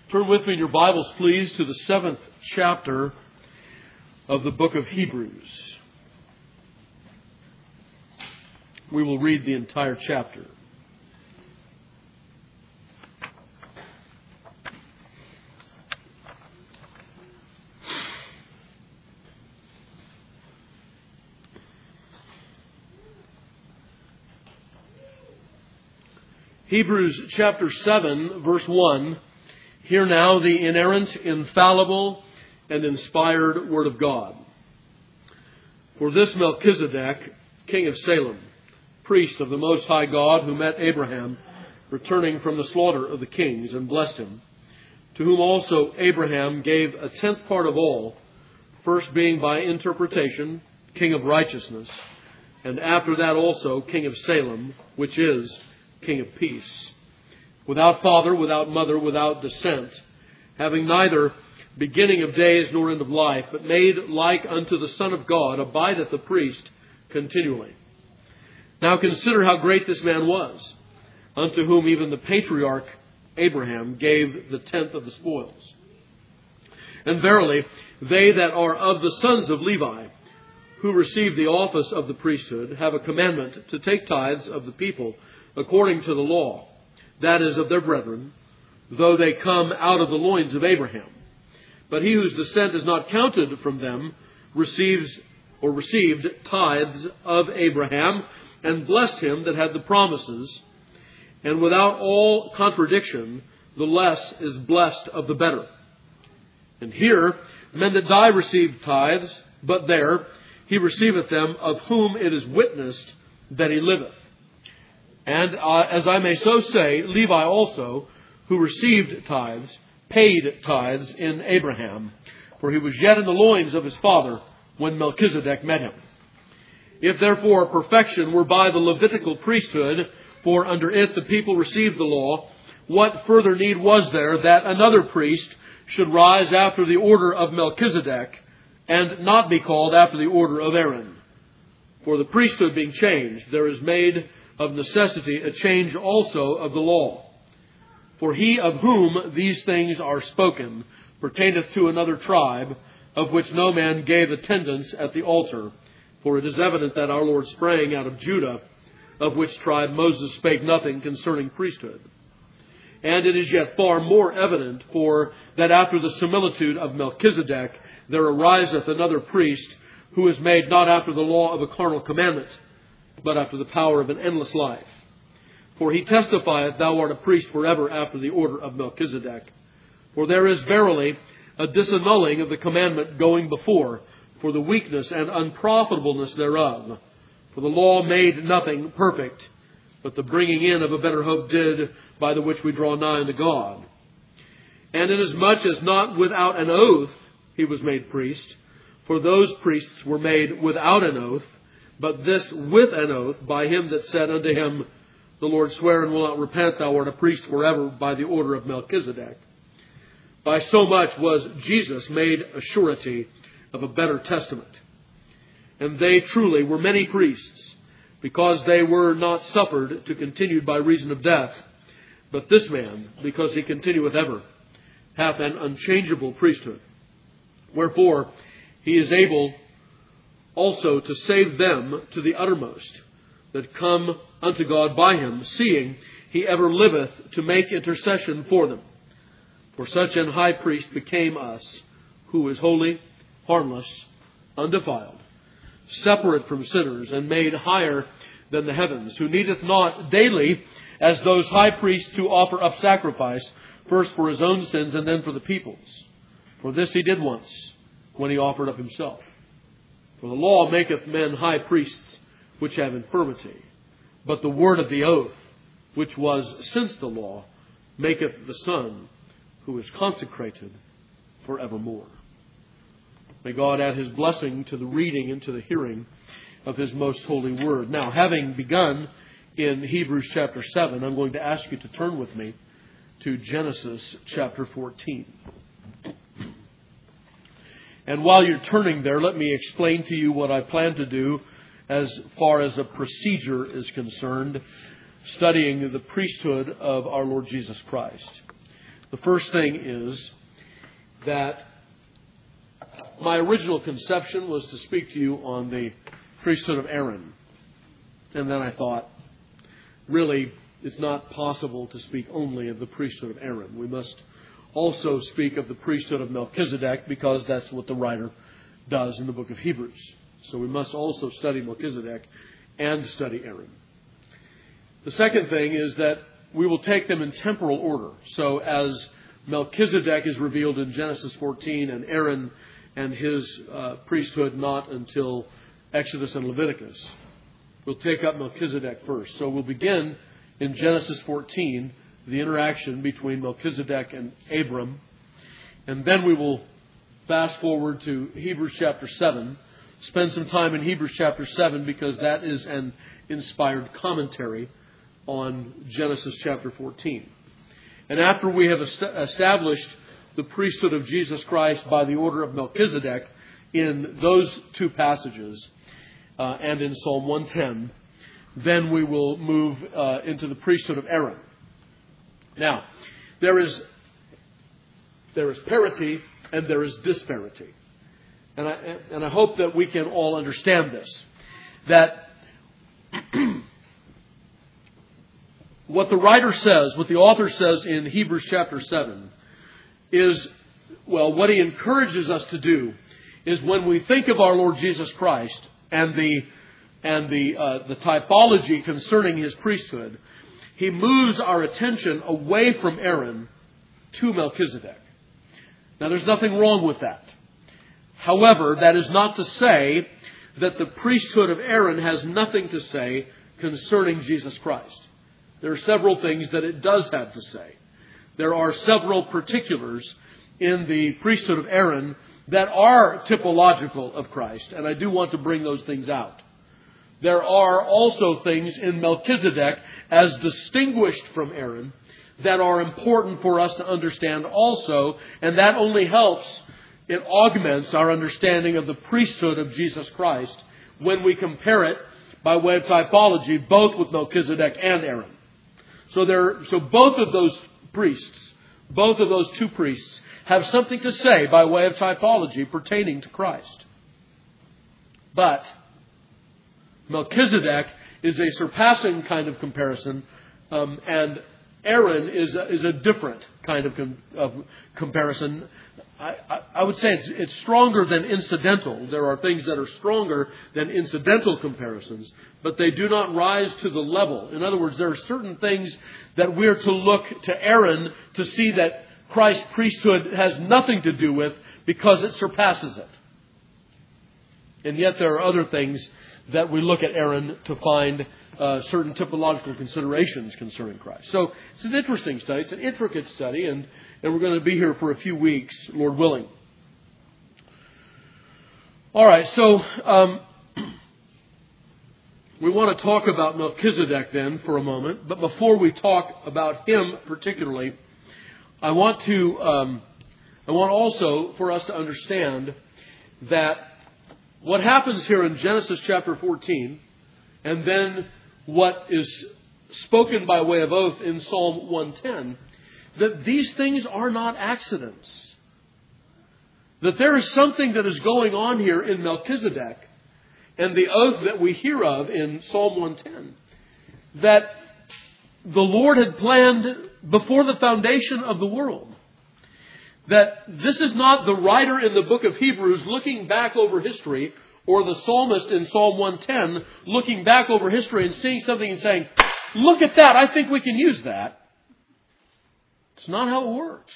Turn with me in your Bibles, please, to the 7th chapter of the book of Hebrews. We will read the entire chapter. Hebrews chapter 7, verse 1. Hear now the inerrant, infallible, and inspired Word of God. For this Melchizedek, king of Salem, priest of the Most High God, who met Abraham, returning from the slaughter of the kings, and blessed him, to whom also Abraham gave a tenth part of all, first being by interpretation, king of righteousness, and after that also king of Salem, which is king of peace, without father, without mother, without descent, having neither beginning of days nor end of life, but made like unto the Son of God, abideth the priest continually. Now consider how great this man was, unto whom even the patriarch Abraham gave the tenth of the spoils. And verily, they that are of the sons of Levi, who receive the office of the priesthood, have a commandment to take tithes of the people according to the law, that is, of their brethren, though they come out of the loins of Abraham. But he whose descent is not counted from them received tithes of Abraham, and blessed him that had the promises. And without all contradiction, the less is blessed of the better. And here, men that die receive tithes, but there he receiveth them, of whom it is witnessed that he liveth. And as I may so say, Levi also, who received tithes, paid tithes in Abraham, for he was yet in the loins of his father when Melchizedek met him. If therefore perfection were by the Levitical priesthood, for under it the people received the law, what further need was there that another priest should rise after the order of Melchizedek, and not be called after the order of Aaron? For the priesthood being changed, there is made of necessity a change also of the law. For he of whom these things are spoken pertaineth to another tribe, of which no man gave attendance at the altar. For it is evident that our Lord sprang out of Judah, of which tribe Moses spake nothing concerning priesthood. And it is yet far more evident, for that after the similitude of Melchizedek there ariseth another priest, who is made not after the law of a carnal commandment, but after the power of an endless life. For he testifieth, thou art a priest forever after the order of Melchizedek. For there is verily a disannulling of the commandment going before, for the weakness and unprofitableness thereof. For the law made nothing perfect, but the bringing in of a better hope did, by the which we draw nigh unto God. And inasmuch as not without an oath he was made priest, for those priests were made without an oath, but this with an oath by him that said unto him, the Lord sware and will not repent, thou art a priest forever by the order of Melchizedek. By so much was Jesus made a surety of a better testament. And they truly were many priests, because they were not suffered to continue by reason of death. But this man, because he continueth ever, hath an unchangeable priesthood. Wherefore he is able also to save them to the uttermost that come unto God by him, seeing he ever liveth to make intercession for them. For such an high priest became us, who is holy, harmless, undefiled, separate from sinners, and made higher than the heavens, who needeth not daily, as those high priests, to offer up sacrifice, first for his own sins and then for the people's. For this he did once, when he offered up himself. For the law maketh men high priests, which have infirmity. But the word of the oath, which was since the law, maketh the Son, who is consecrated forevermore. May God add his blessing to the reading and to the hearing of his most holy word. Now, having begun in Hebrews chapter 7, I'm going to ask you to turn with me to Genesis chapter 14. And while you're turning there, let me explain to you what I plan to do as far as a procedure is concerned, studying the priesthood of our Lord Jesus Christ. The first thing is that my original conception was to speak to you on the priesthood of Aaron. And then I thought, really, it's not possible to speak only of the priesthood of Aaron. We must also speak of the priesthood of Melchizedek, because that's what the writer does in the book of Hebrews. So we must also study Melchizedek and study Aaron. The second thing is that we will take them in temporal order. So as Melchizedek is revealed in Genesis 14 and Aaron and his priesthood not until Exodus and Leviticus, we'll take up Melchizedek first. So we'll begin in Genesis 14, the interaction between Melchizedek and Abram. And then we will fast forward to Hebrews chapter 7. Spend some time in Hebrews chapter 7 because that is an inspired commentary on Genesis chapter 14. And after we have established the priesthood of Jesus Christ by the order of Melchizedek in those two passages and in Psalm 110, then we will move into the priesthood of Aaron. Now, there is parity and there is disparity. And I hope that we can all understand this. That what the writer says, what the author says in Hebrews chapter 7 is, well, what he encourages us to do is when we think of our Lord Jesus Christ and the typology concerning his priesthood, he moves our attention away from Aaron to Melchizedek. Now, there's nothing wrong with that. However, that is not to say that the priesthood of Aaron has nothing to say concerning Jesus Christ. There are several things that it does have to say. There are several particulars in the priesthood of Aaron that are typological of Christ, and I do want to bring those things out. There are also things in Melchizedek as distinguished from Aaron that are important for us to understand also, and that only helps, it augments our understanding of the priesthood of Jesus Christ when we compare it by way of typology, both with Melchizedek and Aaron. So both of those priests, both of those two priests, have something to say by way of typology pertaining to Christ. But Melchizedek is a surpassing kind of comparison, and Aaron is a different kind of comparison. I would say it's stronger than incidental. There are things that are stronger than incidental comparisons, but they do not rise to the level. In other words, there are certain things that we're to look to Aaron to see that Christ's priesthood has nothing to do with because it surpasses it. And yet there are other things that we look at Aaron to find certain typological considerations concerning Christ. So it's an interesting study. It's an intricate study, and we're going to be here for a few weeks, Lord willing. All right, so we want to talk about Melchizedek then for a moment. But before we talk about him particularly, I want also for us to understand that what happens here in Genesis chapter 14, and then what is spoken by way of oath in Psalm 110, that these things are not accidents. That there is something that is going on here in Melchizedek and the oath that we hear of in Psalm 110, that the Lord had planned before the foundation of the world. That this is not the writer in the book of Hebrews looking back over history, or the psalmist in Psalm 110 looking back over history and seeing something and saying, look at that, I think we can use that. It's not how it works.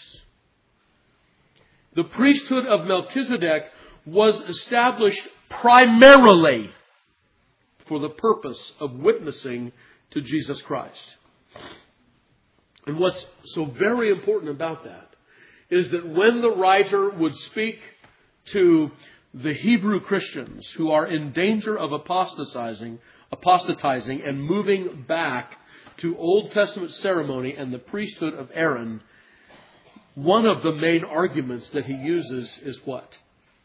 The priesthood of Melchizedek was established primarily for the purpose of witnessing to Jesus Christ. And what's so very important about that is that when the writer would speak to the Hebrew Christians who are in danger of apostatizing and moving back to Old Testament ceremony and the priesthood of Aaron, one of the main arguments that he uses is what?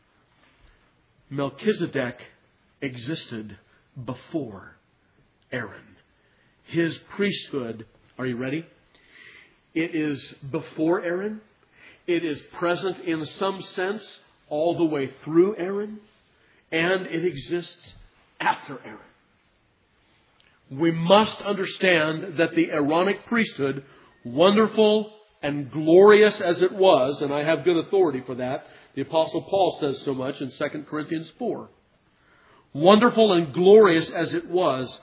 Melchizedek existed before Aaron. His priesthood, are you ready? It is before Aaron. It is present in some sense all the way through Aaron. And it exists after Aaron. We must understand that the Aaronic priesthood, wonderful and glorious as it was, and I have good authority for that. The Apostle Paul says so much in 2 Corinthians 4. Wonderful and glorious as it was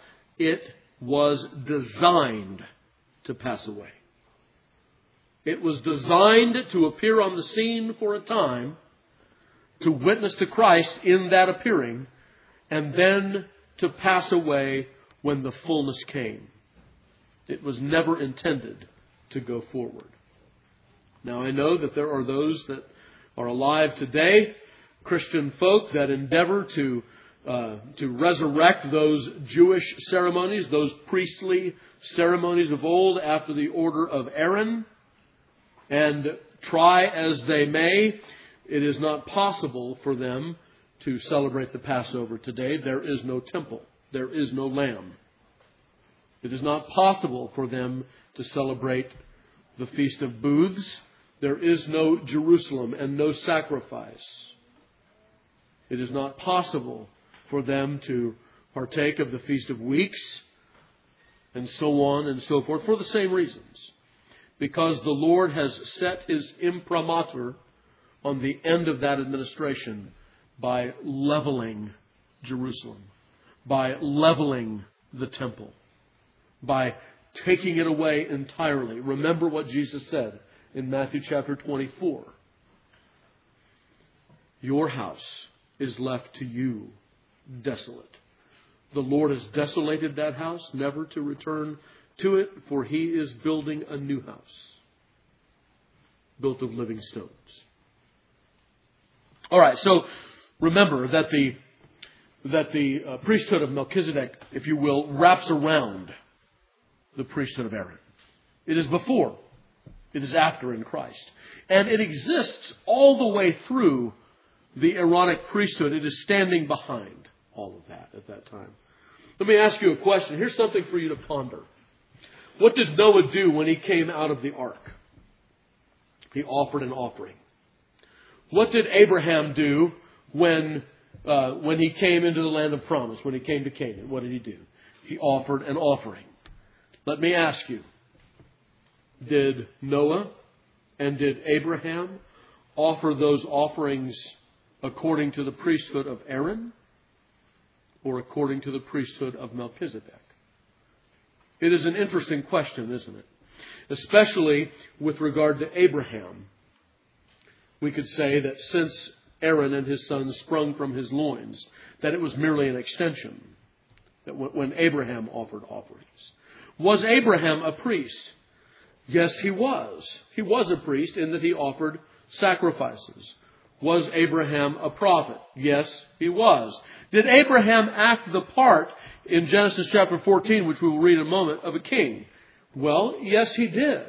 designed to pass away. It was designed to appear on the scene for a time, to witness to Christ in that appearing, and then to pass away when the fullness came. It was never intended to go forward. Now I know that there are those that are alive today, Christian folk, that endeavor to resurrect those Jewish ceremonies, those priestly ceremonies of old after the order of Aaron. And try as they may, it is not possible for them to celebrate the Passover today. There is no temple. There is no lamb. It is not possible for them to celebrate the Feast of Booths. There is no Jerusalem and no sacrifice. It is not possible for them to partake of the Feast of Weeks and so on and so forth for the same reasons. Because the Lord has set His imprimatur on the end of that administration by leveling Jerusalem, by leveling the temple, by taking it away entirely. Remember what Jesus said in Matthew chapter 24. Your house is left to you desolate. The Lord has desolated that house, never to return to it, for He is building a new house, built of living stones. All right, so remember that the priesthood of Melchizedek, if you will, wraps around the priesthood of Aaron. It is before, it is after in Christ. And it exists all the way through the Aaronic priesthood. It is standing behind all of that at that time. Let me ask you a question. Here's something for you to ponder. What did Noah do when he came out of the ark? He offered an offering. What did Abraham do when he came into the land of promise, when he came to Canaan? What did he do? He offered an offering. Let me ask you, did Noah and did Abraham offer those offerings according to the priesthood of Aaron or according to the priesthood of Melchizedek? It is an interesting question, isn't it? Especially with regard to Abraham. We could say that since Aaron and his sons sprung from his loins, that it was merely an extension, that when Abraham offered offerings. Was Abraham a priest? Yes, he was. He was a priest in that he offered sacrifices. Was Abraham a prophet? Yes, he was. Did Abraham act the part in Genesis chapter 14, which we will read in a moment, of a king? Well, yes, he did.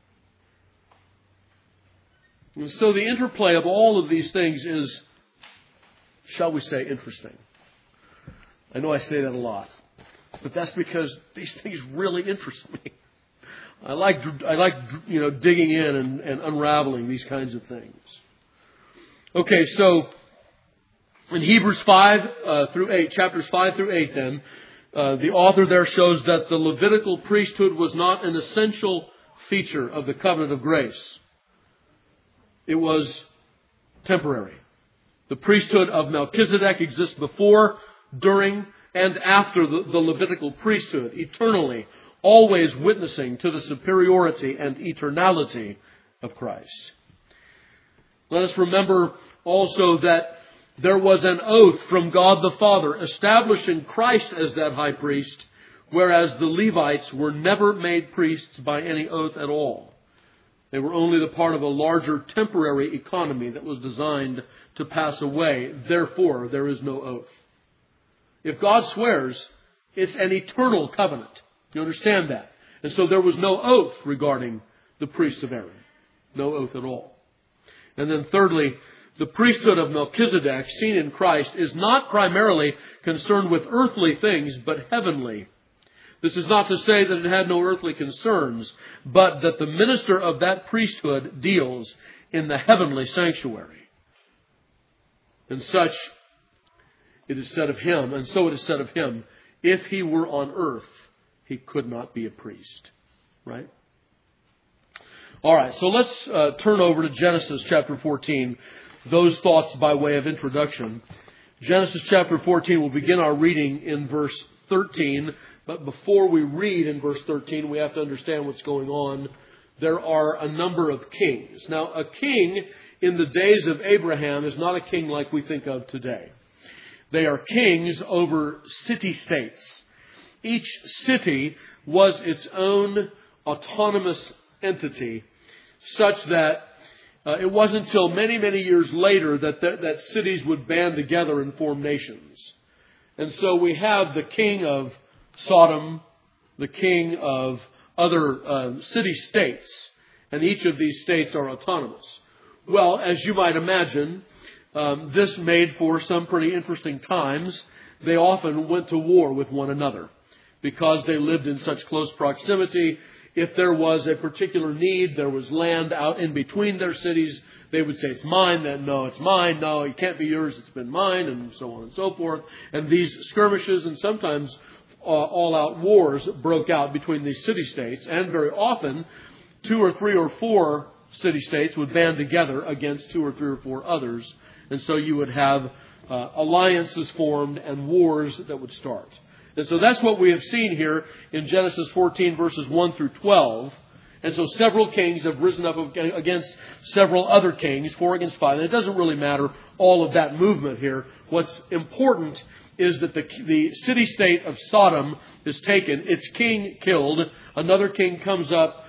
And so the interplay of all of these things is, shall we say, interesting. I know I say that a lot, but that's because these things really interest me. I like digging in and unraveling these kinds of things. Okay, so in Hebrews 5 through 8, chapters 5 through 8 then, the author there shows that the Levitical priesthood was not an essential feature of the covenant of grace. It was temporary. The priesthood of Melchizedek exists before, during, and after the Levitical priesthood, eternally, always witnessing to the superiority and eternality of Christ. Let us remember also that there was an oath from God the Father establishing Christ as that high priest, whereas the Levites were never made priests by any oath at all. They were only the part of a larger temporary economy that was designed to pass away. Therefore, there is no oath. If God swears, it's an eternal covenant. You understand that? And so there was no oath regarding the priests of Aaron. No oath at all. And then thirdly, the priesthood of Melchizedek, seen in Christ, is not primarily concerned with earthly things, but heavenly. This is not to say that it had no earthly concerns, but that the minister of that priesthood deals in the heavenly sanctuary. And such it is said of him, and so it is said of him, if he were on earth, he could not be a priest. Right? All right, so let's turn over to Genesis chapter 14. Those thoughts by way of introduction. Genesis chapter 14, we'll begin our reading in verse 13. But before we read in verse 13, we have to understand what's going on. There are a number of kings. Now, a king in the days of Abraham is not a king like we think of today. They are kings over city-states. Each city was its own autonomous entity, such that it wasn't until many, many years later that cities would band together and form nations. And so we have the king of Sodom, the king of other city-states, and each of these states are autonomous. Well, as you might imagine, this made for some pretty interesting times. They often went to war with one another because they lived in such close proximity. If there was a particular need, there was land out in between their cities, they would say, it's mine, then no, it's mine, no, it can't be yours, it's been mine, and so on and so forth. And these skirmishes and sometimes all-out wars broke out between these city-states, and very often 2 or 3 or 4 city-states would band together against 2 or 3 or 4 others, and so you would have alliances formed and wars that would start. And so that's what we have seen here in Genesis 14 verses 1 through 12. And so several kings have risen up against several other kings, 4 against 5. And it doesn't really matter all of that movement here. What's important is that the city-state of Sodom is taken, its king killed, another king comes up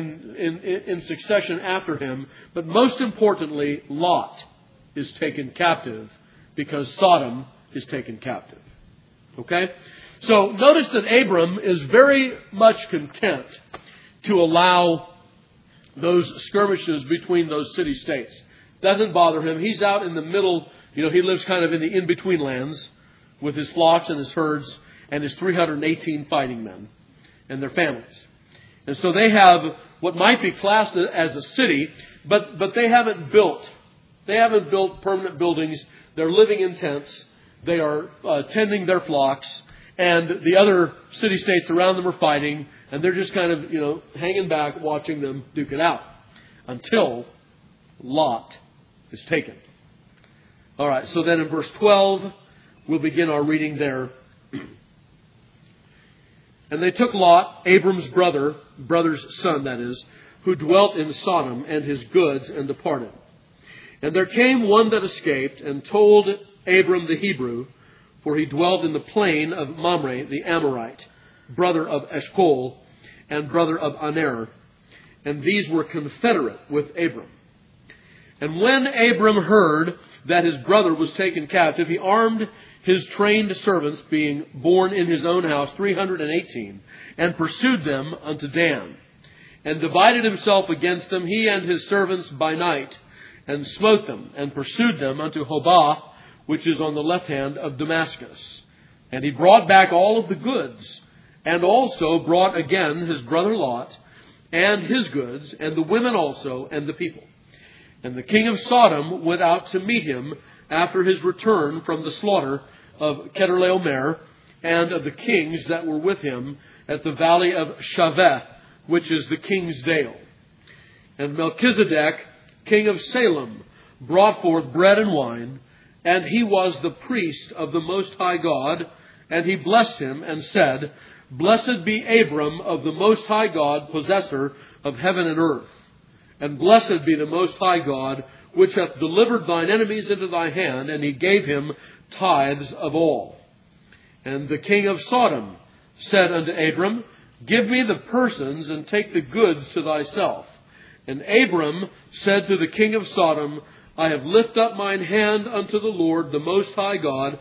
in succession after him. But most importantly, Lot is taken captive because Sodom is taken captive. Okay? So notice that Abram is very much content to allow those skirmishes between those city-states. Doesn't bother him. He's out in the middle. He lives kind of in the in-between lands with his flocks and his herds and his 318 fighting men and their families. And so they have what might be classed as a city, but they haven't built. They haven't built permanent buildings. They're living in tents. They are tending their flocks. And the other city-states around them are fighting, and they're just kind of, hanging back, watching them duke it out until Lot is taken. All right, so then in verse 12, we'll begin our reading there. And they took Lot, Abram's brother's son, that is, who dwelt in Sodom, and his goods, and departed. And there came one that escaped, and told Abram the Hebrew, for he dwelt in the plain of Mamre, the Amorite, brother of Eshcol, and brother of Aner. And these were confederate with Abram. And when Abram heard that his brother was taken captive, he armed his trained servants, being born in his own house, 318, and pursued them unto Dan, and divided himself against them, he and his servants, by night, and smote them, and pursued them unto Hobah, which is on the left hand of Damascus. And he brought back all of the goods, and also brought again his brother Lot, and his goods, and the women also, and the people. And the king of Sodom went out to meet him after his return from the slaughter of Chedorlaomer, and of the kings that were with him at the valley of Shaveh, which is the king's dale. And Melchizedek, king of Salem, brought forth bread and wine, and he was the priest of the Most High God, and he blessed him and said, Blessed be Abram of the Most High God, possessor of heaven and earth. And blessed be the Most High God, which hath delivered thine enemies into thy hand, and he gave him tithes of all. And the king of Sodom said unto Abram, Give me the persons, and take the goods to thyself. And Abram said to the king of Sodom, I have lifted up mine hand unto the Lord, the Most High God,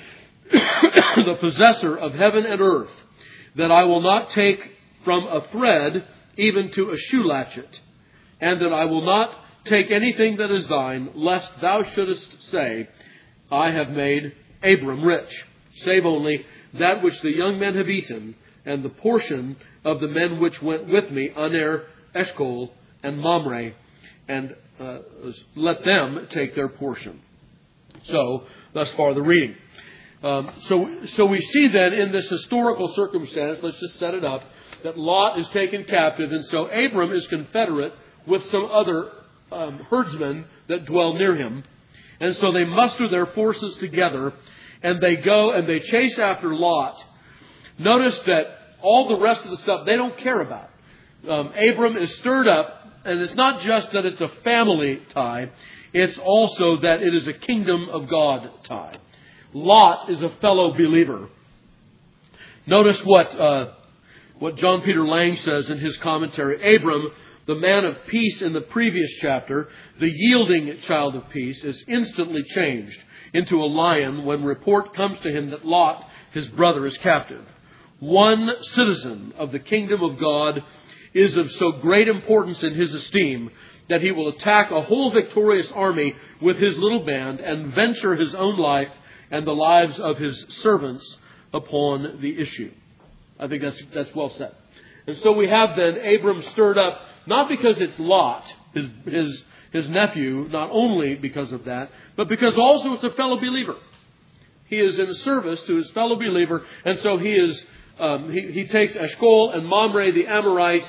the possessor of heaven and earth, that I will not take from a thread even to a shoe latchet, and that I will not take anything that is thine, lest thou shouldest say, I have made Abram rich, save only that which the young men have eaten, and the portion of the men which went with me, Aner, Eshcol, and Mamre, and let them take their portion. So, thus far the reading. So we see then in this historical circumstance, let's just set it up, that Lot is taken captive, and so Abram is confederate with some other herdsmen that dwell near him. And so they muster their forces together, and they go and they chase after Lot. Notice that all the rest of the stuff they don't care about. Abram is stirred up, and it's not just that it's a family tie, it's also that it is a kingdom of God tie. Lot is a fellow believer. Notice what John Peter Lang says in his commentary. Abram, the man of peace in the previous chapter, the yielding child of peace, is instantly changed into a lion when report comes to him that Lot, his brother, is captive. One citizen of the kingdom of God is of so great importance in his esteem that he will attack a whole victorious army with his little band and venture his own life and the lives of his servants upon the issue. I think that's well said. And so we have then Abram stirred up, not because it's Lot, his nephew, not only because of that, but because also it's a fellow believer. He is in service to his fellow believer, and so he takes Eshcol and Mamre the Amorite,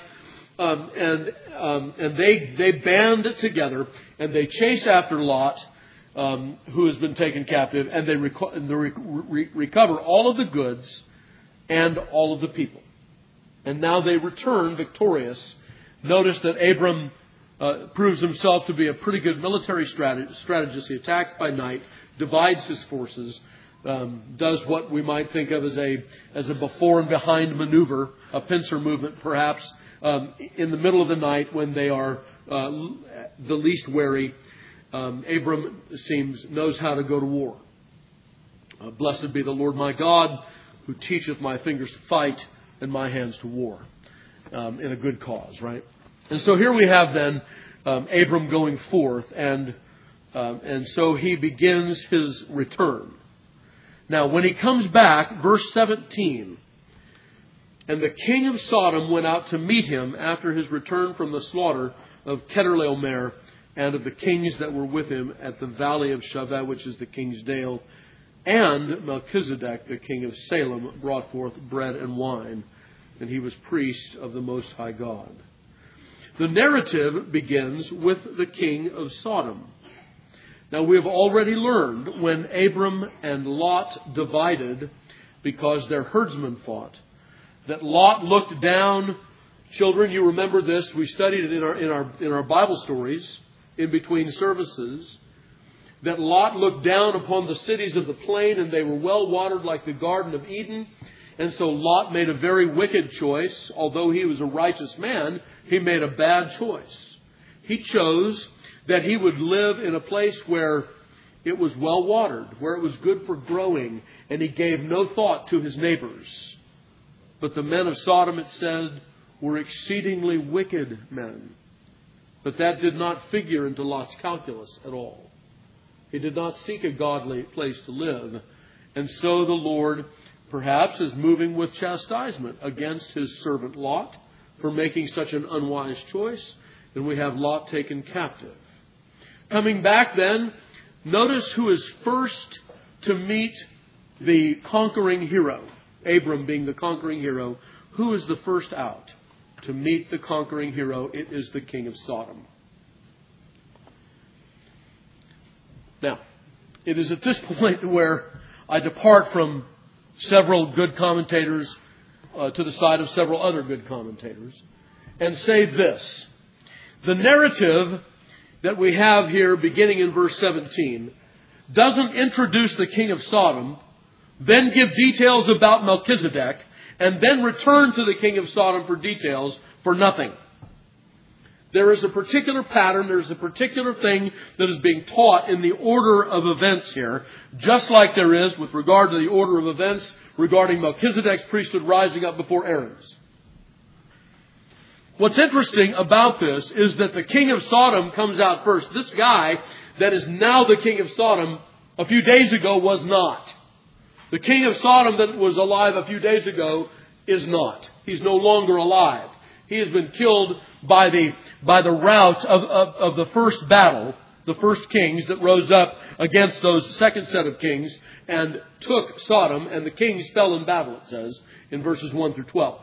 and they band together and they chase after Lot, who has been taken captive, and they recover all of the goods and all of the people. And now they return victorious. Notice that Abram proves himself to be a pretty good military strategist. He attacks by night, divides his forces, does what we might think of as a before and behind maneuver, a pincer movement perhaps, in the middle of the night when they are the least wary. Abram knows how to go to war. Blessed be the Lord my God, who teacheth my fingers to fight and my hands to war, in a good cause, right? And so here we have then Abram going forth, and so he begins his return. Now, when he comes back, verse 17, and the king of Sodom went out to meet him after his return from the slaughter of Kedorlaomer and of the kings that were with him at the valley of Shaveh, which is the king's dale. And Melchizedek, the king of Salem, brought forth bread and wine, and he was priest of the Most High God. The narrative begins with the king of Sodom. Now, we have already learned when Abram and Lot divided because their herdsmen fought, that Lot looked down. Children, you remember this. We studied it in our Bible stories in between services. That Lot looked down upon the cities of the plain, and they were well watered like the Garden of Eden. And so Lot made a very wicked choice. Although he was a righteous man, he made a bad choice. He chose that he would live in a place where it was well watered, where it was good for growing, and he gave no thought to his neighbors. But the men of Sodom, it said, were exceedingly wicked men. But that did not figure into Lot's calculus at all. He did not seek a godly place to live. And so the Lord perhaps is moving with chastisement against his servant Lot for making such an unwise choice. And we have Lot taken captive. Coming back then, notice who is first to meet the conquering hero. Abram being the conquering hero. Who is the first out to meet the conquering hero? It is the king of Sodom. Now, it is at this point where I depart from several good commentators to the side of several other good commentators and say this. The narrative that we have here beginning in verse 17 doesn't introduce the king of Sodom, then give details about Melchizedek, and then return to the king of Sodom for details for nothing. There is a particular pattern, there's a particular thing that is being taught in the order of events here, just like there is with regard to the order of events regarding Melchizedek's priesthood rising up before Aaron's. What's interesting about this is that the king of Sodom comes out first. This guy that is now the king of Sodom a few days ago was not. The king of Sodom that was alive a few days ago is not. He's no longer alive. He has been killed by the rout of the first battle, the first kings that rose up against those second set of kings and took Sodom, and the kings fell in battle, it says, in verses 1 through 12.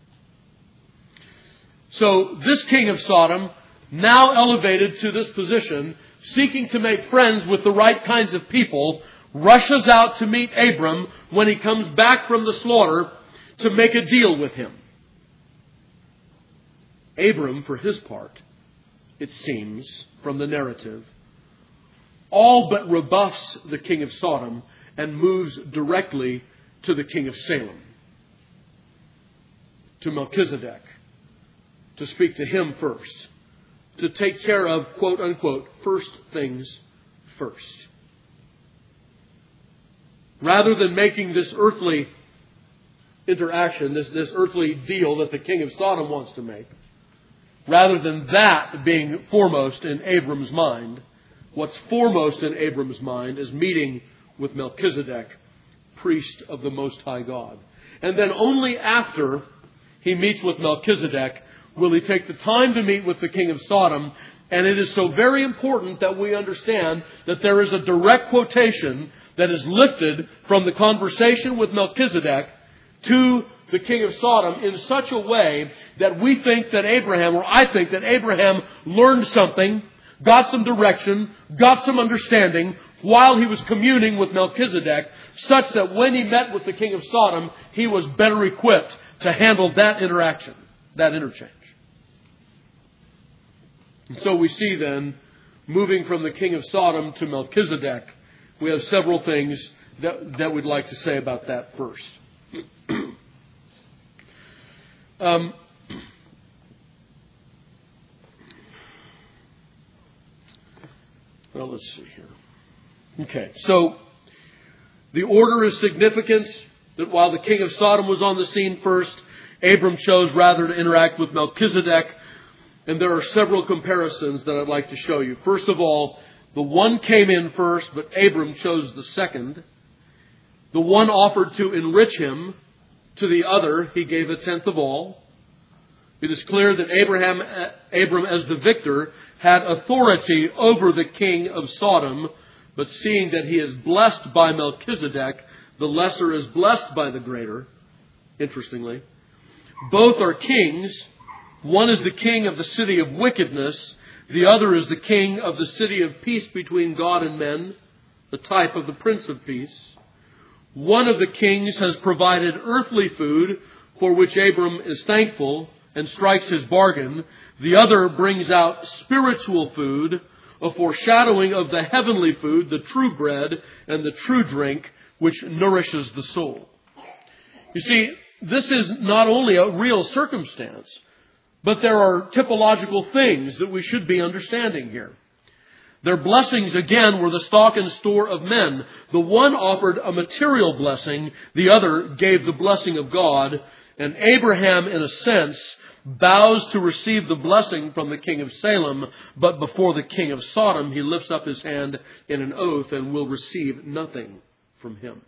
So this king of Sodom, now elevated to this position, seeking to make friends with the right kinds of people, rushes out to meet Abram when he comes back from the slaughter to make a deal with him. Abram, for his part, it seems, from the narrative, all but rebuffs the king of Sodom and moves directly to the king of Salem, to Melchizedek, to speak to him first, to take care of, quote unquote, first things first. Rather than making this earthly interaction, this earthly deal that the king of Sodom wants to make, rather than that being foremost in Abram's mind, what's foremost in Abram's mind is meeting with Melchizedek, priest of the Most High God. And then only after he meets with Melchizedek will he take the time to meet with the king of Sodom. And it is so very important that we understand that there is a direct quotation that is lifted from the conversation with Melchizedek to the king of Sodom in such a way that we think that Abraham, or I think that Abraham, learned something, got some direction, got some understanding while he was communing with Melchizedek, such that when he met with the king of Sodom, he was better equipped to handle that interaction, that interchange. And so we see then, moving from the king of Sodom to Melchizedek, we have several things that we'd like to say about that first. Well, let's see here. Okay, so the order is significant that while the king of Sodom was on the scene first, Abram chose rather to interact with Melchizedek. And there are several comparisons that I'd like to show you. First of all, the one came in first, but Abram chose the second. The one offered to enrich him. To the other, he gave a tenth of all. It is clear that Abram, as the victor, had authority over the king of Sodom. But seeing that he is blessed by Melchizedek, the lesser is blessed by the greater. Interestingly. Both are kings. One is the king of the city of wickedness. The other is the king of the city of peace between God and men, the type of the Prince of Peace. One of the kings has provided earthly food, for which Abram is thankful and strikes his bargain. The other brings out spiritual food, a foreshadowing of the heavenly food, the true bread and the true drink, which nourishes the soul. You see, this is not only a real circumstance, but there are typological things that we should be understanding here. Their blessings, again, were the stock and store of men. The one offered a material blessing. The other gave the blessing of God. And Abraham, in a sense, bows to receive the blessing from the king of Salem. But before the king of Sodom, he lifts up his hand in an oath and will receive nothing from him.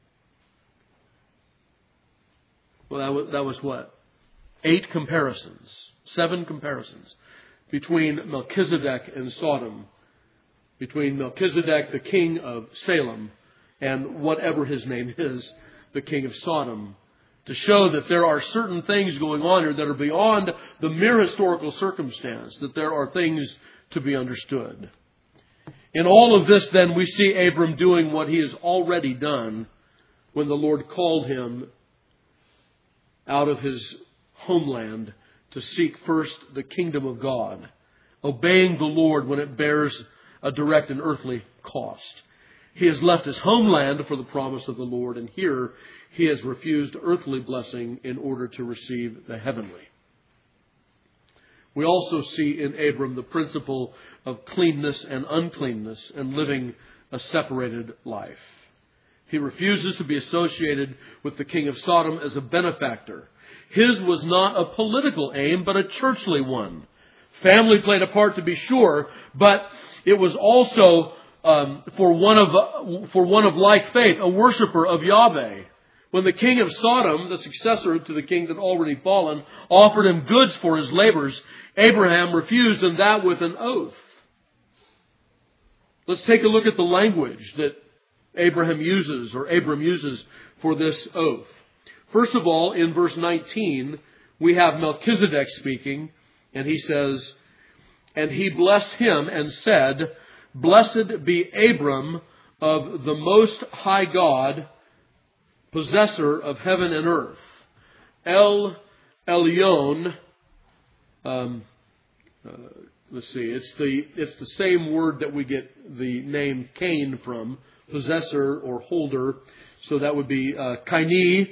Well, that was what? 7 comparisons between Melchizedek and Sodom, between Melchizedek, the king of Salem, and whatever his name is, the king of Sodom, to show that there are certain things going on here that are beyond the mere historical circumstance, that there are things to be understood. In all of this, then, we see Abram doing what he has already done when the Lord called him out of his homeland to seek first the kingdom of God, obeying the Lord when it bears a direct and earthly cost. He has left his homeland for the promise of the Lord, and here he has refused earthly blessing in order to receive the heavenly. We also see in Abram the principle of cleanness and uncleanness and living a separated life. He refuses to be associated with the king of Sodom as a benefactor. His was not a political aim, but a churchly one. Family played a part, to be sure, but it was also for one of like faith, a worshiper of Yahweh, When the king of Sodom, the successor to the king that had already fallen, offered him goods for his labors, Abraham refused, and that with an oath. Let's take a look at the language that Abram uses for this oath. First of all, in verse 19, we have Melchizedek speaking, and he says, "And he blessed him and said, Blessed be Abram of the Most High God, possessor of heaven and earth." El Elyon. Let's see. It's the same word that we get the name Cain from, possessor or holder. So that would be Kaini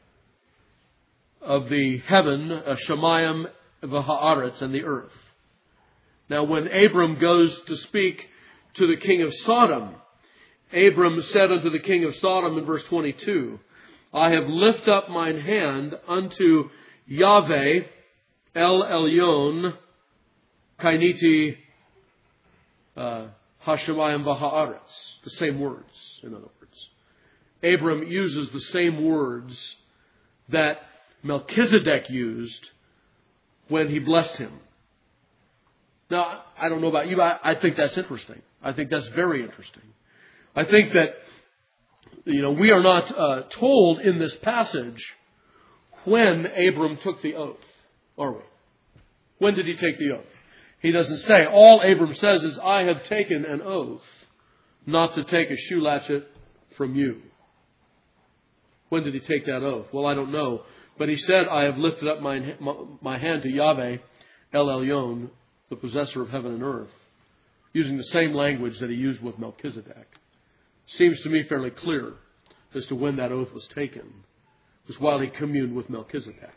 of the heaven, Shemayim v'ha'aretz, and the earth. Now, when Abram goes to speak to the king of Sodom, Abram said unto the king of Sodom in verse 22, "I have lifted up mine hand unto Yahweh, El Elyon, Kainiti Hashemayim v'ha'aretz." The same words, in other words. Abram uses the same words that Melchizedek used when he blessed him. Now, I don't know about you, but I think that's interesting. I think that's very interesting. I think that, we are not told in this passage when Abram took the oath, are we? When did he take the oath? He doesn't say. All Abram says is, "I have taken an oath not to take a shoe latchet from you." When did he take that oath? Well, I don't know. But he said, "I have lifted up my hand to Yahweh, El Elyon, the possessor of heaven and earth," using the same language that he used with Melchizedek. Seems to me fairly clear as to when that oath was taken. It was while he communed with Melchizedek.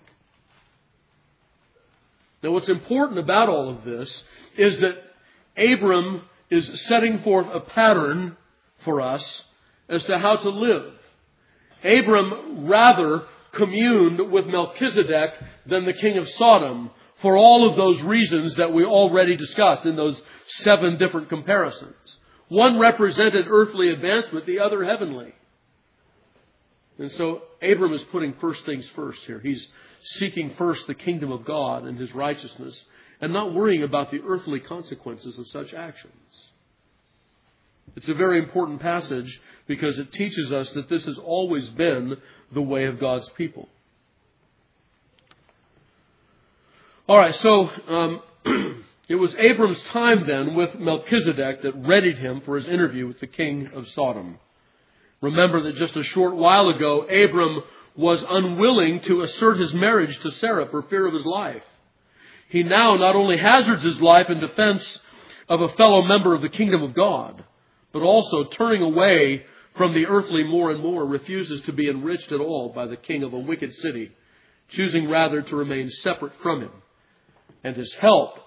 Now, what's important about all of this is that Abram is setting forth a pattern for us as to how to live. Abram rather communed with Melchizedek than the king of Sodom for all of those reasons that we already discussed in those 7 different comparisons. One represented earthly advancement, the other heavenly. And so Abram is putting first things first here. He's seeking first the kingdom of God and His righteousness and not worrying about the earthly consequences of such actions. It's a very important passage because it teaches us that this has always been the way of God's people. All right, so it was Abram's time then with Melchizedek that readied him for his interview with the king of Sodom. Remember that just a short while ago, Abram was unwilling to assert his marriage to Sarah for fear of his life. He now not only hazards his life in defense of a fellow member of the kingdom of God, but also turning away from the earthly more and more, refuses to be enriched at all by the king of a wicked city, choosing rather to remain separate from him, and his help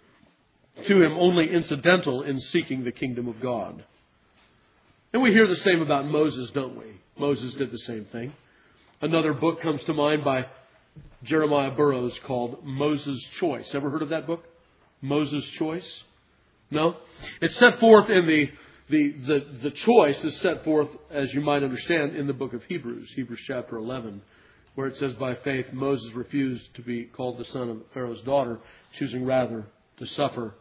to him only incidental in seeking the kingdom of God. And we hear the same about Moses, don't we? Moses did the same thing. Another book comes to mind by Jeremiah Burroughs called Moses' Choice. Ever heard of that book? Moses' Choice? No? It's set forth in the choice is set forth, as you might understand, in the book of Hebrews chapter 11, where it says, by faith Moses refused to be called the son of Pharaoh's daughter, choosing rather to suffer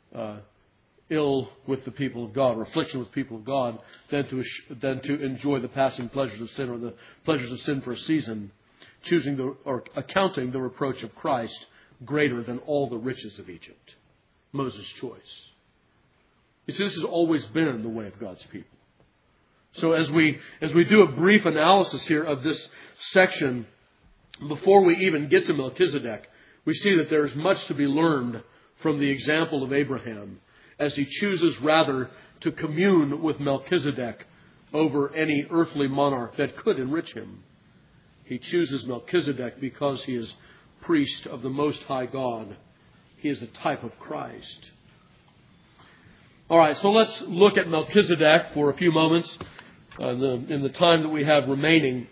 ill with the people of God, or affliction with the people of God, than to enjoy the passing pleasures of sin, or the pleasures of sin for a season, accounting the reproach of Christ greater than all the riches of Egypt. Moses' choice. You see, this has always been the way of God's people. So as we do a brief analysis here of this section, before we even get to Melchizedek, we see that there is much to be learned from the example of Abraham, as he chooses rather to commune with Melchizedek over any earthly monarch that could enrich him. He chooses Melchizedek because he is priest of the Most High God. He is a type of Christ. All right, so let's look at Melchizedek for a few moments in the time that we have remaining.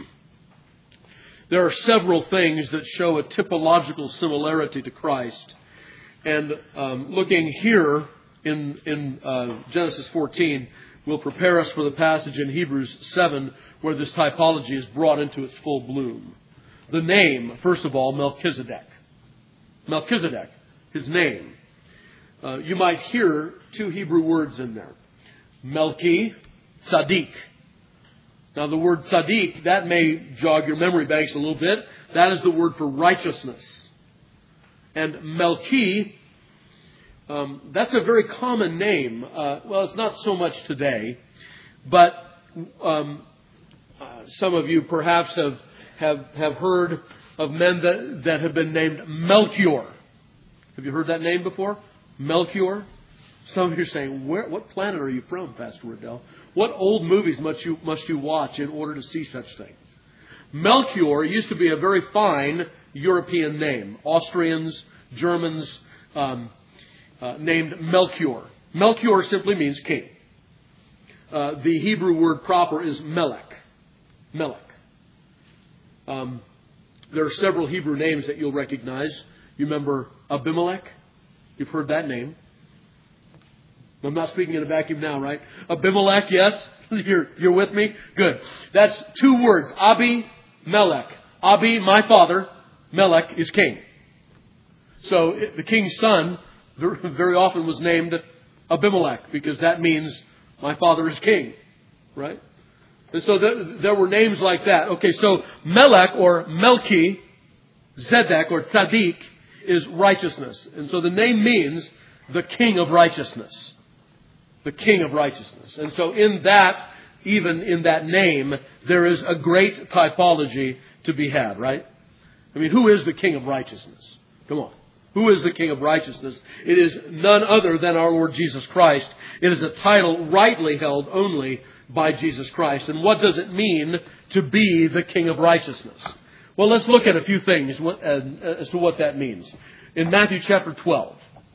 There are several things that show a typological similarity to Christ. And looking here in Genesis 14, will prepare us for the passage in Hebrews 7 where this typology is brought into its full bloom. The name, first of all, Melchizedek. Melchizedek, his name. You might hear two Hebrew words in there. Melchi, Tzaddik. Now the word Tzaddik, that may jog your memory banks a little bit. That is the word for righteousness. And Melchi, that's a very common name. Well, it's not so much today, but some of you perhaps have heard of men that have been named Melchior. Have you heard that name before? Melchior? Some of you are saying, what planet are you from, Pastor Riddell? What old movies must you watch in order to see such things? Melchior used to be a very fine European name. Austrians, Germans named Melchior. Melchior simply means king. The Hebrew word proper is Melech. Melech. There are several Hebrew names that you'll recognize. You remember Abimelech? You've heard that name. I'm not speaking in a vacuum now, right? Abimelech, yes? You're with me? Good. That's two words. Abi, Melech. Abi, my father. Melech is king. So the king's son very often was named Abimelech because that means my father is king. Right? And so there were names like that. Okay, so Melech or Melchi, Zedek or Tzaddik is righteousness. And so the name means the king of righteousness. The king of righteousness. And so in that, even in that name, there is a great typology to be had, right? I mean, who is the king of righteousness? Come on. Who is the king of righteousness? It is none other than our Lord Jesus Christ. It is a title rightly held only by Jesus Christ. And what does it mean to be the king of righteousness? Well, let's look at a few things as to what that means. In Matthew chapter 12.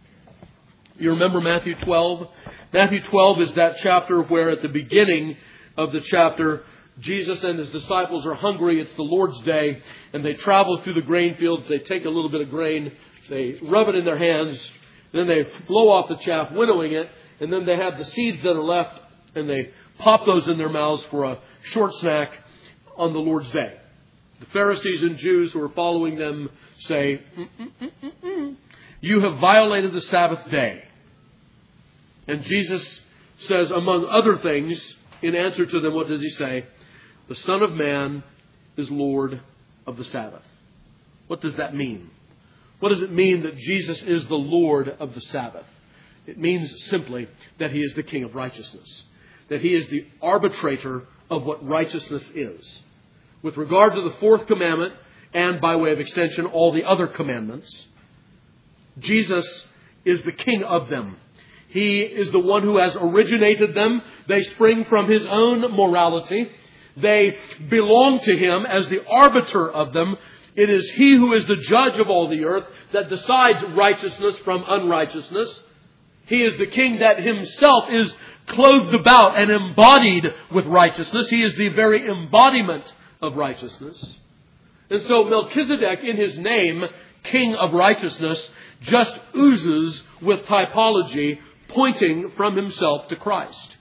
You remember Matthew 12? Matthew 12 is that chapter where at the beginning of the chapter, Jesus and his disciples are hungry. It's the Lord's Day. And they travel through the grain fields. They take a little bit of grain. They rub it in their hands. Then they blow off the chaff, winnowing it. And then they have the seeds that are left. And they pop those in their mouths for a short snack on the Lord's Day. The Pharisees and Jews who are following them say, "You have violated the Sabbath day." And Jesus says, among other things, in answer to them, what does he say? The Son of Man is Lord of the Sabbath. What does that mean? What does it mean that Jesus is the Lord of the Sabbath? It means simply that he is the King of righteousness. That he is the arbitrator of what righteousness is. With regard to the fourth commandment, and by way of extension, all the other commandments, Jesus is the king of them. He is the one who has originated them. They spring from his own morality. They belong to him as the arbiter of them. It is he who is the judge of all the earth that decides righteousness from unrighteousness. He is the king that himself is clothed about and embodied with righteousness. He is the very embodiment of righteousness. And so Melchizedek, in his name, King of Righteousness, just oozes with typology pointing from himself to Christ.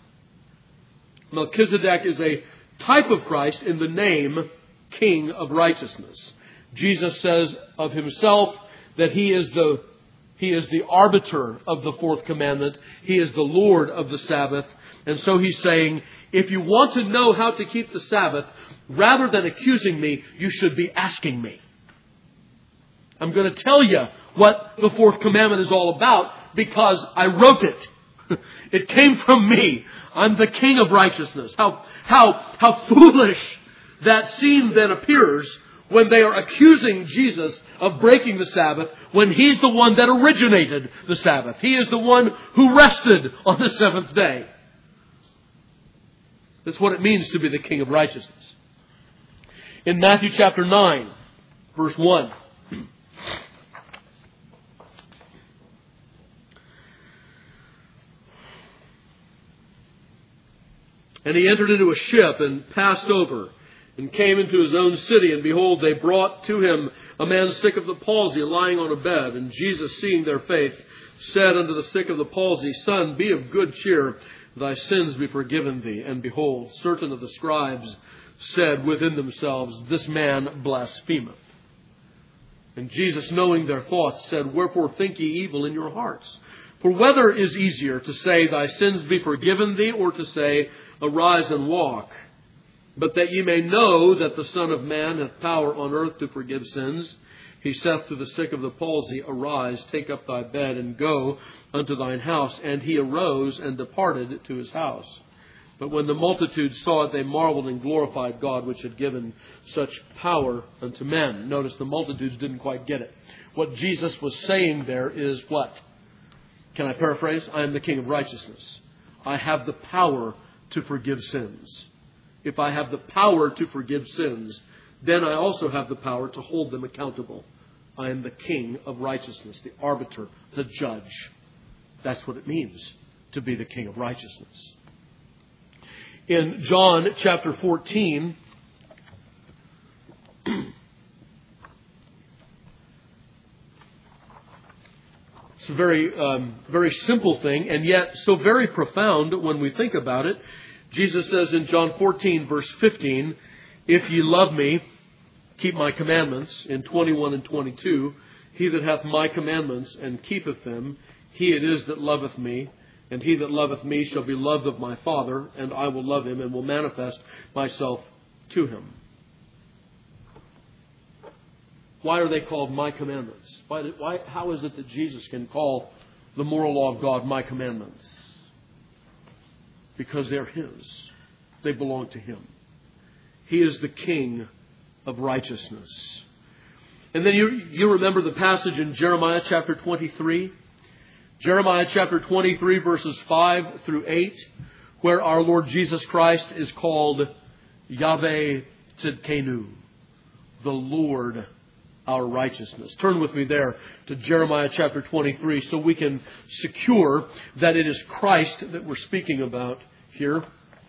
Melchizedek is a type of Christ in the name King of Righteousness. Jesus says of himself that he is the arbiter of the fourth commandment. He is the Lord of the Sabbath. And so he's saying, if you want to know how to keep the Sabbath, rather than accusing me, you should be asking me. I'm going to tell you what the fourth commandment is all about because I wrote it. It came from me. I'm the King of righteousness. How foolish that scene then appears when they are accusing Jesus of breaking the Sabbath when he's the one that originated the Sabbath. He is the one who rested on the seventh day. That's what it means to be the King of righteousness. In Matthew chapter 9, verse 1. And he entered into a ship and passed over and came into his own city. And behold, they brought to him a man sick of the palsy lying on a bed. And Jesus, seeing their faith, said unto the sick of the palsy, Son, be of good cheer, thy sins be forgiven thee. And behold, certain of the scribes said within themselves, This man blasphemeth. And Jesus, knowing their thoughts, said, Wherefore think ye evil in your hearts? For whether is easier, to say, Thy sins be forgiven thee, or to say, Arise and walk? But that ye may know that the Son of Man hath power on earth to forgive sins, he saith to the sick of the palsy, Arise, take up thy bed, and go unto thine house. And he arose and departed to his house. But when the multitude saw it, they marveled and glorified God, which had given such power unto men. Notice the multitudes didn't quite get it. What Jesus was saying there is what? Can I paraphrase? I am the King of righteousness. I have the power to forgive sins. If I have the power to forgive sins, then I also have the power to hold them accountable. I am the King of righteousness, the arbiter, the judge. That's what it means to be the King of righteousness. In John chapter 14, it's a very simple thing, and yet so very profound when we think about it. Jesus says in John 14, verse 15, If ye love me, keep my commandments. In 21 and 22, He that hath my commandments and keepeth them, he it is that loveth me. And he that loveth me shall be loved of my Father, and I will love him and will manifest myself to him. Why are they called my commandments? How is it that Jesus can call the moral law of God my commandments? Because they're His. They belong to Him. He is the King of righteousness. And then you remember the passage in Jeremiah chapter 23? Jeremiah chapter 23 verses 5 through 8, where our Lord Jesus Christ is called Yahweh Tzidkenu, the Lord our righteousness. Turn with me there to Jeremiah chapter 23 so we can secure that it is Christ that we're speaking about here.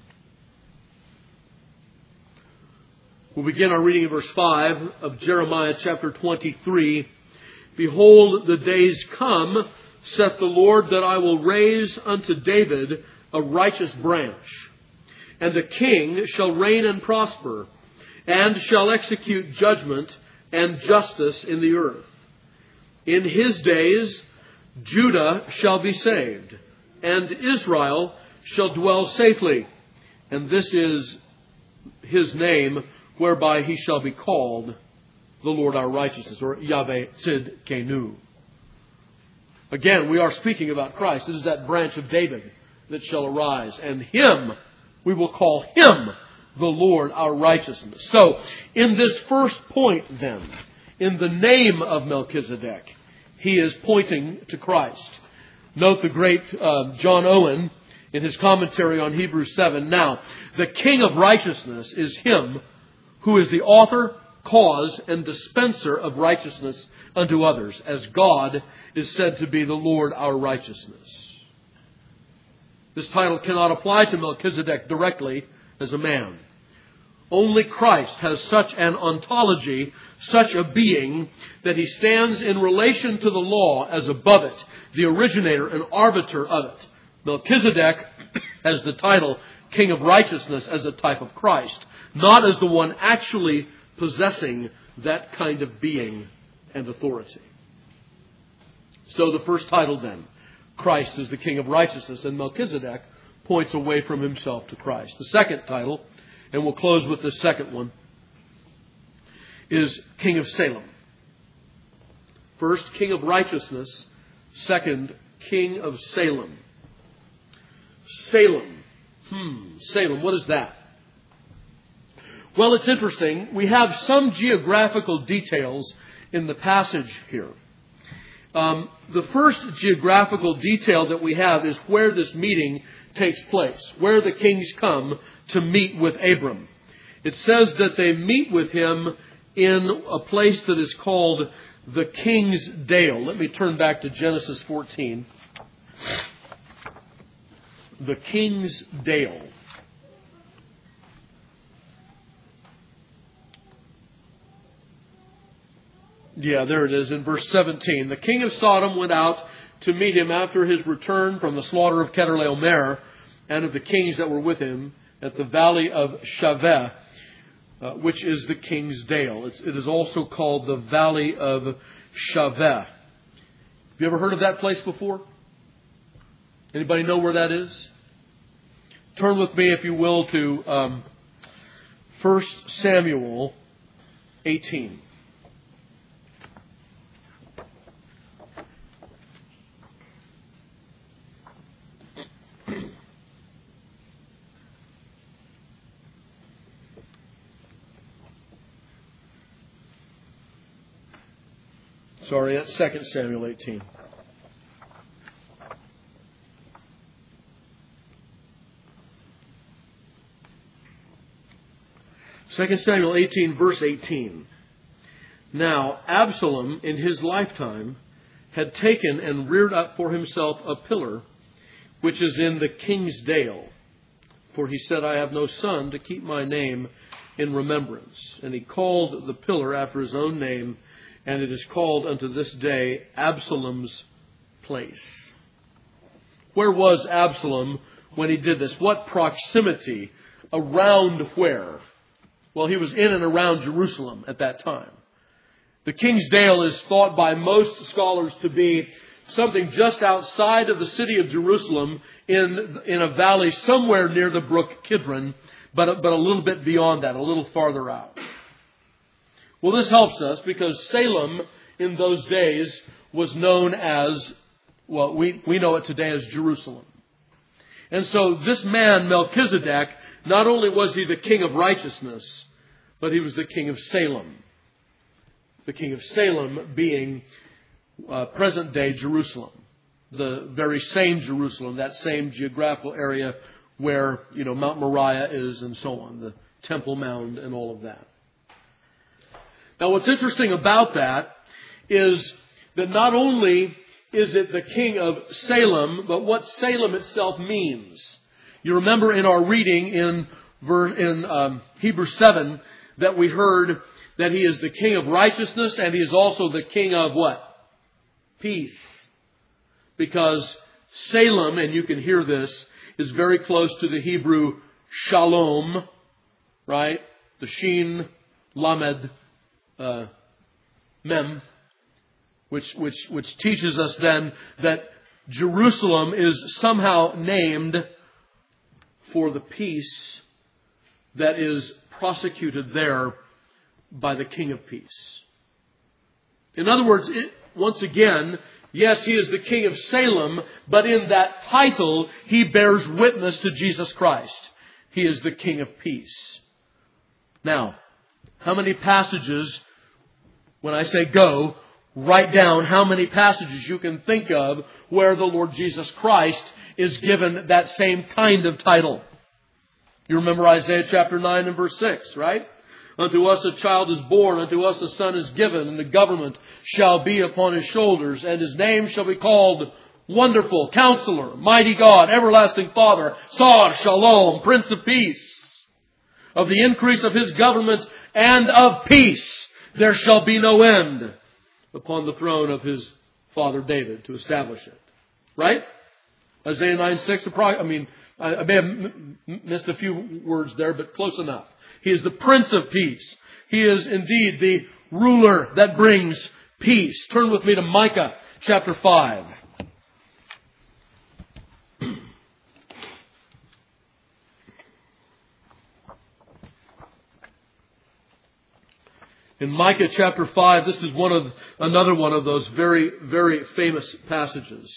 We'll begin our reading in verse 5 of Jeremiah chapter 23. Behold, the days come, saith the Lord, that I will raise unto David a righteous branch, and the king shall reign and prosper, and shall execute judgment and justice in the earth. In his days Judah shall be saved, and Israel shall dwell safely. And this is his name whereby he shall be called the Lord our righteousness, or Yahweh Tzidkenu. Again, we are speaking about Christ. This is that branch of David that shall arise. And him, we will call him the Lord our righteousness. So, in this first point then, in the name of Melchizedek, he is pointing to Christ. Note the great John Owen in his commentary on Hebrews 7. Now, the King of righteousness is him who is the author, cause, and dispenser of righteousness unto others, as God is said to be the Lord our righteousness. This title cannot apply to Melchizedek directly as a man. Only Christ has such an ontology, such a being, that he stands in relation to the law as above it, the originator and arbiter of it. Melchizedek has the title King of Righteousness as a type of Christ, not as the one actually possessing that kind of being and authority. So the first title then, Christ is the King of Righteousness, and Melchizedek points away from himself to Christ. The second title, and we'll close with the second one, is King of Salem. First, King of Righteousness. Second, King of Salem. Salem. Salem, what is that? Well, it's interesting. We have some geographical details in the passage here. The first geographical detail that we have is where this meeting takes place, where the kings come to meet with Abram. It says that they meet with him in a place that is called the King's Dale. Let me turn back to Genesis 14. The King's Dale. Yeah, there it is in verse 17. The king of Sodom went out to meet him after his return from the slaughter of Kedorlaomer and of the kings that were with him at the valley of Shaveh, which is the King's Dale. It is also called the Valley of Shaveh. Have you ever heard of that place before? Anybody know where that is? Turn with me, if you will, to 1 Samuel 18. Sorry, that's 2 Samuel 18. Second Samuel 18, verse 18. Now, Absalom, in his lifetime, had taken and reared up for himself a pillar, which is in the King's Dale. For he said, I have no son to keep my name in remembrance. And he called the pillar after his own name, and it is called unto this day Absalom's place. Where was Absalom when he did this? What proximity? Around where? Well, he was in and around Jerusalem at that time. The King's Dale is thought by most scholars to be something just outside of the city of Jerusalem in a valley somewhere near the brook Kidron, but a little bit beyond that, a little farther out. Well, this helps us because Salem in those days was known as, well, we know it today as Jerusalem. And so this man, Melchizedek, not only was he the king of righteousness, but he was the king of Salem. The king of Salem being present-day Jerusalem. The very same Jerusalem, that same geographical area where, Mount Moriah is and so on, the Temple Mount and all of that. Now, what's interesting about that is that not only is it the king of Salem, but what Salem itself means. You remember in our reading in Hebrews 7 that we heard that he is the king of righteousness and he is also the king of what? Peace. Because Salem, and you can hear this, is very close to the Hebrew shalom, right? The Shin, Lamed, Mem, which teaches us then that Jerusalem is somehow named for the peace that is prosecuted there by the King of Peace. In other words, once again, yes, he is the King of Salem, but in that title, he bears witness to Jesus Christ. He is the King of Peace. Now, how many passages, when I say go, write down how many passages you can think of where the Lord Jesus Christ is given that same kind of title. You remember Isaiah chapter 9 and verse 6, right? Unto us a child is born, unto us a son is given, and the government shall be upon his shoulders, and his name shall be called Wonderful, Counselor, Mighty God, Everlasting Father, Sar, Shalom, Prince of Peace. Of the increase of his government and of peace there shall be no end upon the throne of his father David to establish it. Right? Isaiah 9:6. I may have missed a few words there, but close enough. He is the Prince of Peace. He is indeed the ruler that brings peace. Turn with me to Micah chapter 5. In Micah chapter 5, this is another one of those very, very famous passages.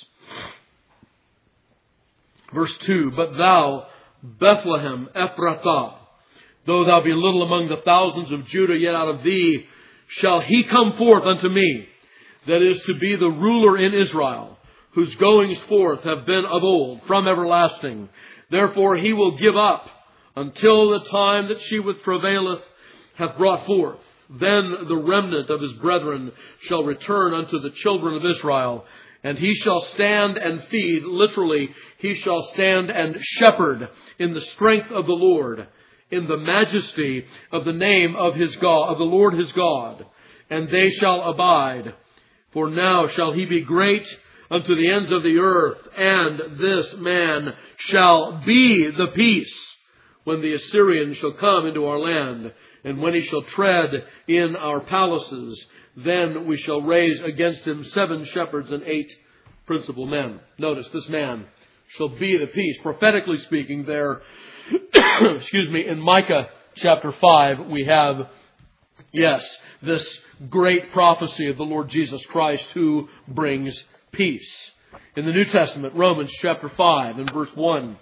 Verse 2, But thou, Bethlehem Ephrathah, though thou be little among the thousands of Judah, yet out of thee shall he come forth unto me, that is to be the ruler in Israel, whose goings forth have been of old, from everlasting. Therefore he will give up until the time that she which travaileth hath brought forth. Then the remnant of his brethren shall return unto the children of Israel, and he shall stand and feed, literally, he shall stand and shepherd in the strength of the Lord, in the majesty of the name of his God, of the Lord his God, and they shall abide. For now shall he be great unto the ends of the earth, and this man shall be the peace when the Assyrian shall come into our land, and when he shall tread in our palaces, then we shall raise against him 7 shepherds and 8 principal men. Notice, this man shall be the peace. Prophetically speaking there, in Micah chapter 5, we have, this great prophecy of the Lord Jesus Christ who brings peace. In the New Testament, Romans chapter 5 and verse 1.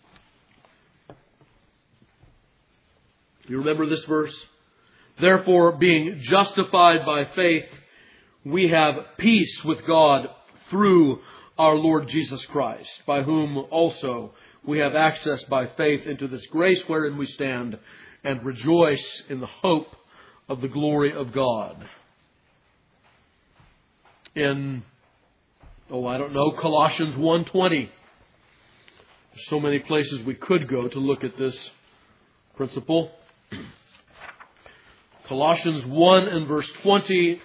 You remember this verse? Therefore, being justified by faith, we have peace with God through our Lord Jesus Christ, by whom also we have access by faith into this grace wherein we stand, and rejoice in the hope of the glory of God. In, Colossians 1:20. There's so many places we could go to look at this principle. Colossians 1 and verse 20.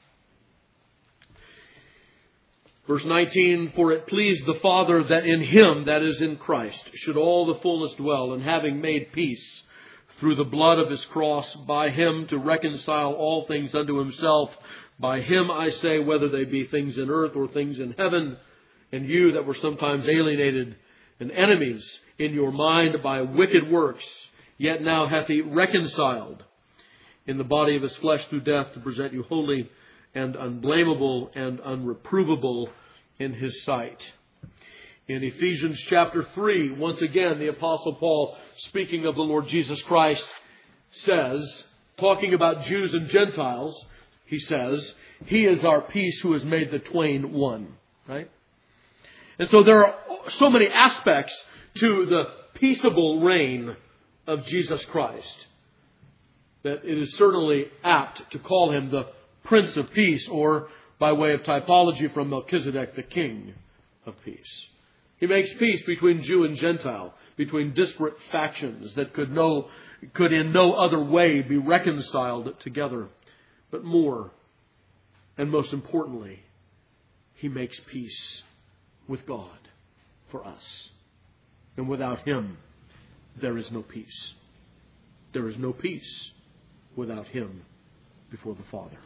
Verse 19, for it pleased the Father that in Him, that is in Christ, should all the fullness dwell, and having made peace through the blood of His cross, by Him to reconcile all things unto Himself. By Him, I say, whether they be things in earth or things in heaven, and you that were sometimes alienated and enemies in your mind by wicked works, yet now hath He reconciled in the body of His flesh through death, to present you holy and unblameable and unreprovable in His sight. In Ephesians chapter 3, once again, the Apostle Paul, speaking of the Lord Jesus Christ, says, talking about Jews and Gentiles, he says, He is our peace who has made the twain one. Right? And so there are so many aspects to the peaceable reign of Jesus Christ that it is certainly apt to call Him the Prince of Peace, or by way of typology from Melchizedek, the King of Peace. He makes peace between Jew and Gentile, between disparate factions that could in no other way be reconciled together. But more, and most importantly, He makes peace with God for us. And without Him, there is no peace. There is no peace without Him before the Father.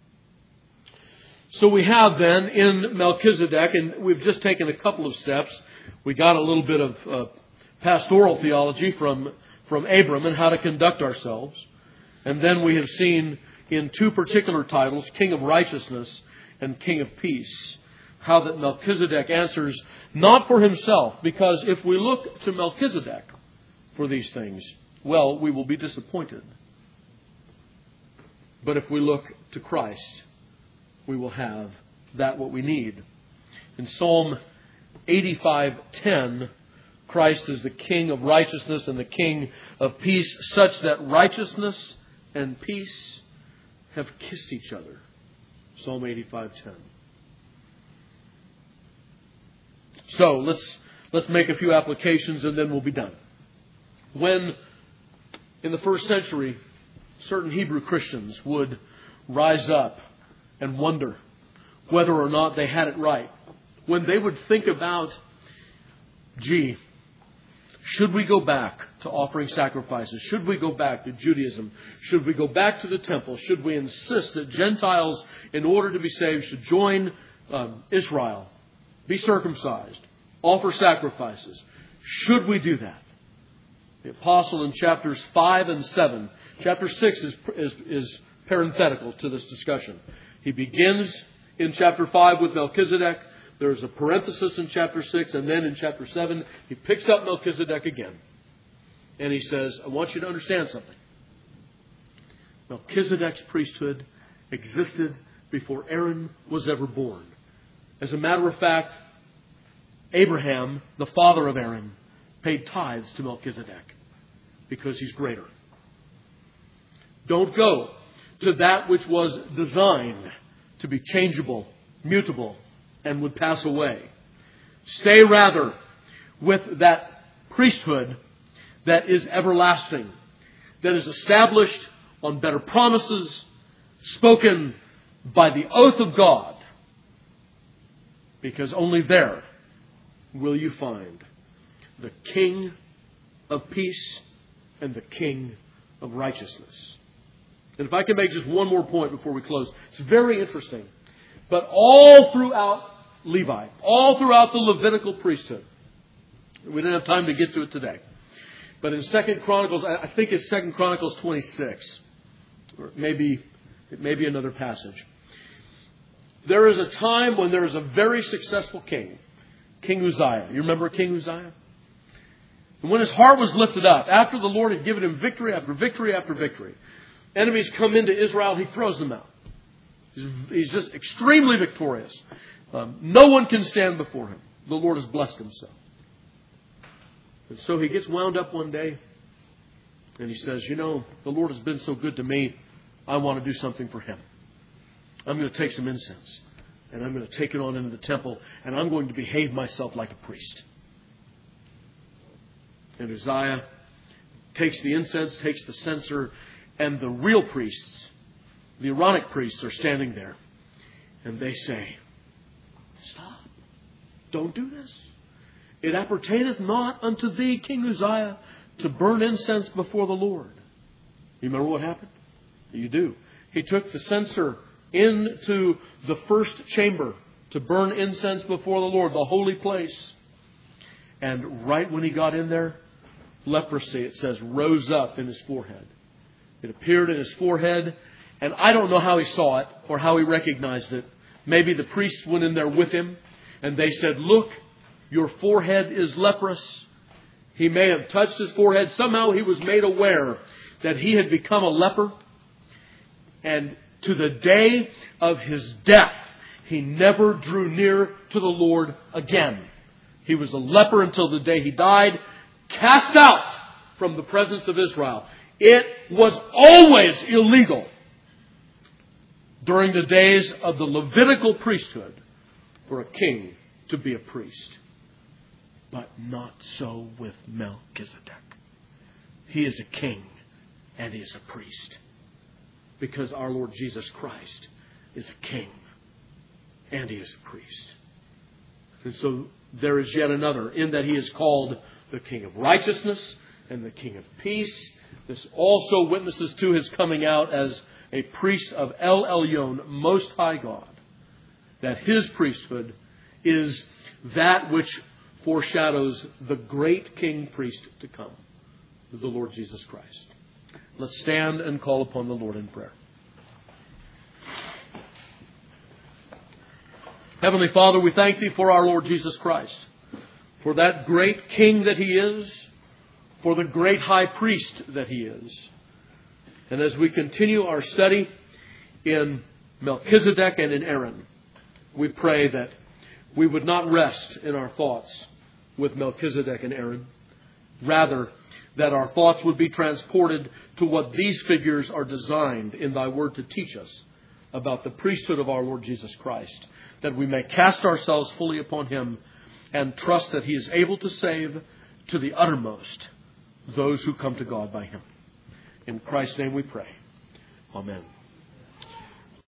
So we have then in Melchizedek, and we've just taken a couple of steps. We got a little bit of pastoral theology from Abram and how to conduct ourselves. And then we have seen in 2 particular titles, King of Righteousness and King of Peace, how that Melchizedek answers not for himself, because if we look to Melchizedek for these things, well, we will be disappointed. But if we look to Christ, we will have that what we need. In Psalm 85:10, Christ is the King of righteousness and the King of peace, such that righteousness and peace have kissed each other. Psalm 85:10. So let's make a few applications and then we'll be done. When in the first century, certain Hebrew Christians would rise up and wonder whether or not they had it right. When they would think about, should we go back to offering sacrifices? Should we go back to Judaism? Should we go back to the temple? Should we insist that Gentiles, in order to be saved, should join Israel, be circumcised, offer sacrifices? Should we do that? The apostle in chapters 5 and 7, chapter 6 is parenthetical to this discussion. He begins in chapter 5 with Melchizedek. There's a parenthesis in chapter 6, and then in chapter 7, he picks up Melchizedek again. And he says, I want you to understand something. Melchizedek's priesthood existed before Aaron was ever born. As a matter of fact, Abraham, the father of Aaron, paid tithes to Melchizedek because he's greater. Don't go to that which was designed to be changeable, mutable, and would pass away. Stay rather with that priesthood that is everlasting, that is established on better promises, spoken by the oath of God, Because only there will you find the King of peace and the King of righteousness. And if I can make just one more point before we close. It's very interesting. But all throughout Levi, all throughout the Levitical priesthood, we didn't have time to get to it today. But in 2 Chronicles, I think it's 2 Chronicles 26, or it may be another passage. There is a time when there is a very successful king, King Uzziah. You remember King Uzziah? And when his heart was lifted up, after the Lord had given him victory after victory after victory, enemies come into Israel, he throws them out. He's just extremely victorious. No one can stand before him. The Lord has blessed him so. And so he gets wound up one day and he says, you know, the Lord has been so good to me, I want to do something for him. I'm going to take some incense and I'm going to take it on into the temple and I'm going to behave myself like a priest. And Uzziah takes the incense, takes the censer, and the real priests, the Aaronic priests, are standing there. And they say, stop. Don't do this. It appertaineth not unto thee, King Uzziah, to burn incense before the Lord. You remember what happened? You do. He took the censer into the first chamber to burn incense before the Lord, the holy place. And right when he got in there, leprosy, it says, rose up in his forehead. It appeared in his forehead, and I don't know how he saw it or how he recognized it. Maybe the priests went in there with him, and they said, look, your forehead is leprous. He may have touched his forehead. Somehow he was made aware that he had become a leper. And to the day of his death, he never drew near to the Lord again. He was a leper until the day he died, cast out from the presence of Israel. It was always illegal during the days of the Levitical priesthood for a king to be a priest. But not so with Melchizedek. He is a king and he is a priest. Because our Lord Jesus Christ is a king and he is a priest. And so there is yet another, in that he is called the King of righteousness and the King of peace. This also witnesses to his coming out as a priest of El Elyon, Most High God. That his priesthood is that which foreshadows the great king priest to come, the Lord Jesus Christ. Let's stand and call upon the Lord in prayer. Heavenly Father, we thank Thee for our Lord Jesus Christ, for that great King that He is, for the great high priest that He is. And as we continue our study in Melchizedek and in Aaron, we pray that we would not rest in our thoughts with Melchizedek and Aaron. Rather, that our thoughts would be transported to what these figures are designed in Thy Word to teach us about the priesthood of our Lord Jesus Christ, that we may cast ourselves fully upon Him and trust that He is able to save to the uttermost those who come to God by Him. In Christ's name we pray. Amen.